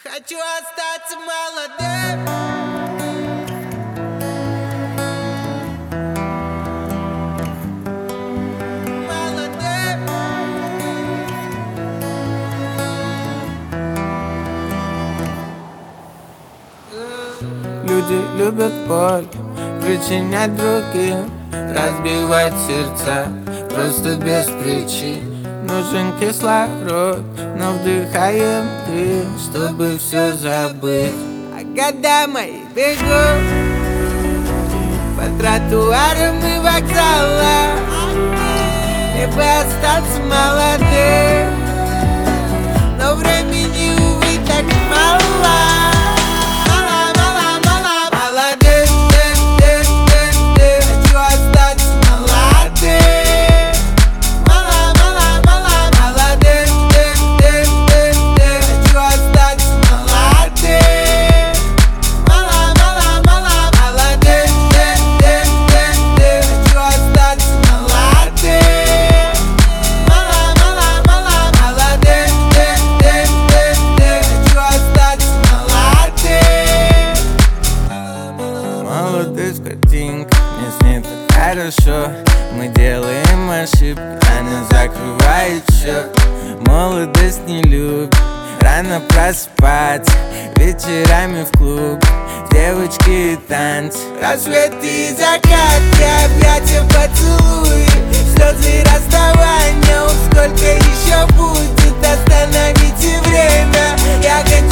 Хочу остаться молодым. Молодым. Люди любят боль, причинять другим, разбивать сердца просто без причин. Нужен кислород, но вдыхаем дым, чтобы все забыть. А года мои бегут по тротуарам и вокзалам, либо остаться молодым, но времени, увы, так мало. Молодость в картинках, мне с ней так хорошо. Мы делаем ошибки, она закрывает счет. Молодость не любит рано просыпаться, вечерами в клуб, девочки и танцы, Рассветы и закаты, объятия, поцелуи, слезы и расставания. Ух, сколько еще будет, остановите время. Я